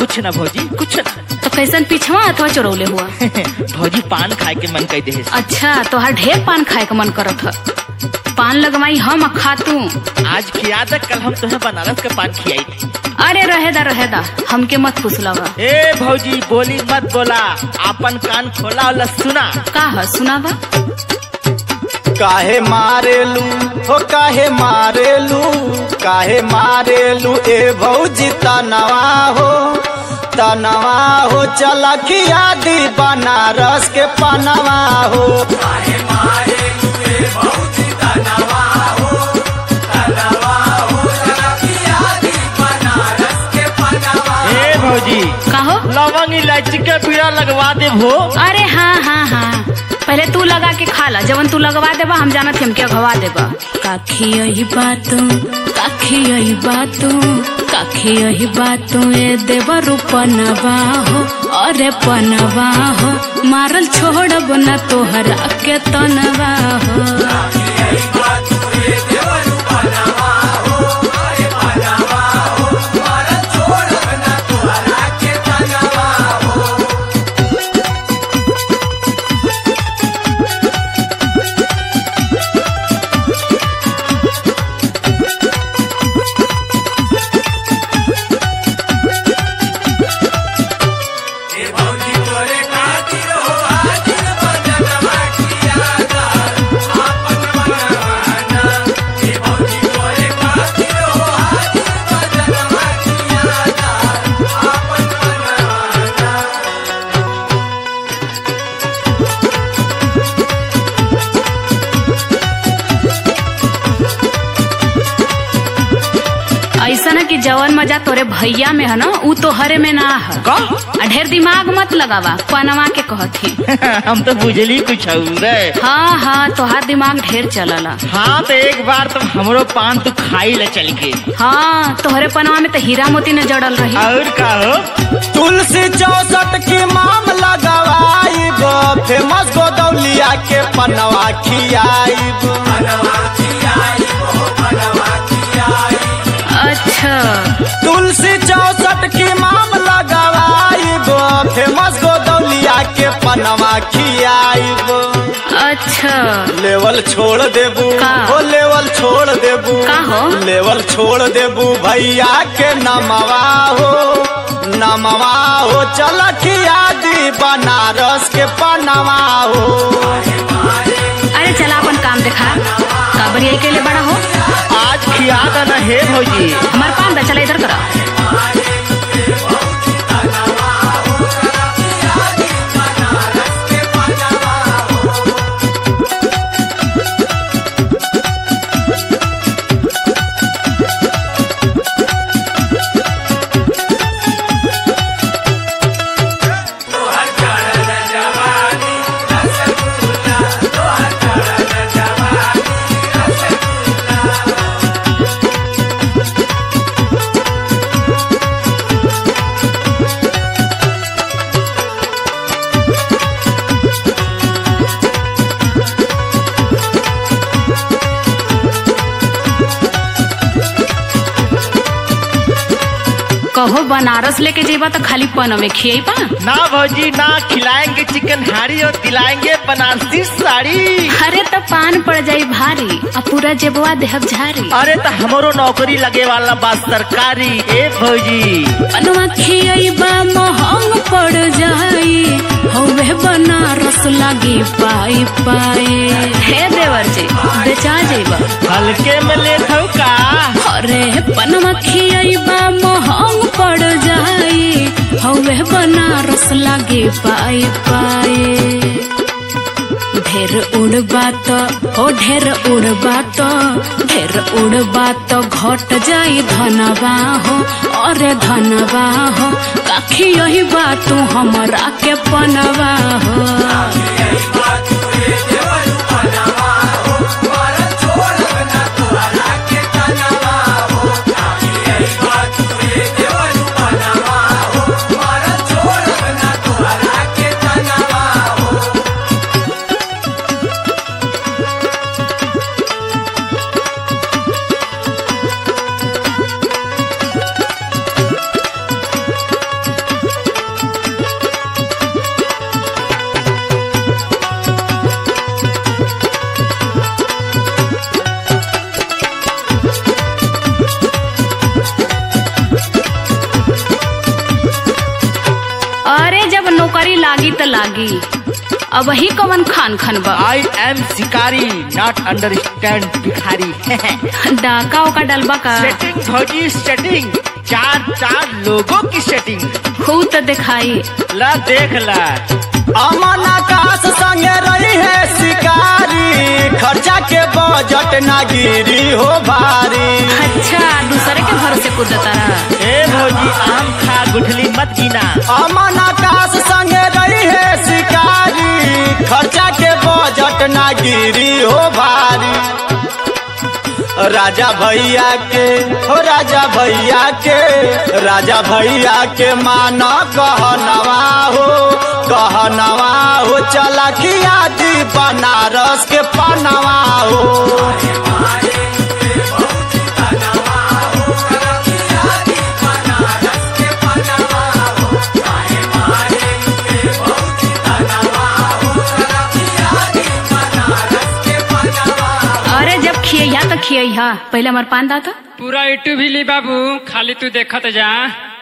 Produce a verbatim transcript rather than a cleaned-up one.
कुछ ना भौजी कुछ ना। तो कैसन पिछवा अथवा चोरौले हुआ? भौजी पान खाए के मन कह दे। अच्छा तो हर ढेर पान खाए के मन करत है। पान लगवाई हम खा तू। आज खिया दे, कल हम तुम्हें बनारस का पान खियाई थी। अरे रहेदा रहेदा हमके मत फुसलावा। ए भौजी बोली मत बोला, आपन कान खोला और सुना। का है सुनावा? काहे मारेलू हो काहे मारेलू काहे मारेलू ए भौजी तनवा हो तनवा हो चला खिया दी बनारस के पनवा हो। काहे मारेलू ए भौजी तनवा हो तनवा हो चला खिया दी बनारस के पनवा। ए भौजी कहो लवंग इलायची का बीड़ा लगवा दे भो। अरे हाँ हाँ हाँ पहले तू लगा के खा ला, जवन तू लगवा देबा हम जानत हम क्या घवा देबा। काखी यही बातू काखी यही बातू काखी यही बातू ए देवा रूपनवा हो अरे पनवा हो मारल छोड़ब न तोहरा के तनवा हो। ऐसा ना कि जवन मजा तोरे भैया में है ना ऊ तो हरे में ना है। का? ढेर दिमाग मत लगावा, पनवा के कहती। हम तो बुझली कुछ रे। हाँ हाँ तोहार दिमाग ढेर चलला। हाँ तो एक बार तुम हमरो पान तू खाई ले चल के। हाँ तोहरे पनवा में तो हीरा मोती न जड़ल रही। और का हो? तुलसी चौसठ की माम लगावाइब फेमस गोदौलिया के पनवा खियाइब। अच्छा तुलसी चौसठ की माम लगावाइब फेमस गोदौलिया के पनवा खियाइब। अच्छा लेवल छोड़ देबू का? हो लेवल छोड़ देबू का हो? लेवल छोड़ देबू भैया के नमवा हो नमवा हो चल खिया दी बनारस के पनवा हो। अरे चला अपन काम देखा, काबर यही के लिए बड़ा हो। आज खिया देना है भौजी। हमार पान दा चला इधर करा। कहो बनारस लेके जेबा तो खाली पन में खिएबा ना भौजी ना, खिलाएंगे चिकन हारी और दिलाएंगे बनारसी साड़ी। अरे तो पान पड़ जाई भारी और पूरा जेबवा देहब झारी। अरे तो हमरो नौकरी लगे वाला बात सरकारी। ए भौजी पनवा खिएबा महंग पड़ जाई हवे बनारस लागी पाई पाई। हे देवर जी बेचा जेबा हल्के में ले थौ का? अरे पनवा खिएबा महंग पड़ जाई हवे बनारस लागे पाई पाई। ढेर उड़बा तो ओ ढेर उड़बा तो ढेर उड़बा तो घट जाई धनवा हो अरे धनवा हो काखी यही बात तू हमरा के पनवा हो। नौकरी लागी त लागी। अब वही कवन खान खन बा। आई एम शिकारी नॉट अंडरस्टैंड भिखारी। डाका ओका डलबा का सेटिंग भौजी सेटिंग, चार चार लोगों की सेटिंग। खूब तो दिखाई। ला देख ला। अमन आकाश संगे रही है शिकारी, खर्चा के बजट ना गिरी हो भारी। अच्छा दूसरे के भरोसे कूदता रहा। ए भौजी आम खा गुठली मत गिना। अमन आकाश संगे रही है शिकारी, खर्चा के बजट ना गिरी हो भारी। राजा भैया के हो राजा भैया के राजा भैया के माना कहनवा हो कहनवा हो चला खिया दी बनारस के पनवा हो। अरे जब खिया तो खिया पहले हमार पान दाता। पूरा यूट्यूब ही ली बाबू, खाली तू देखत जा।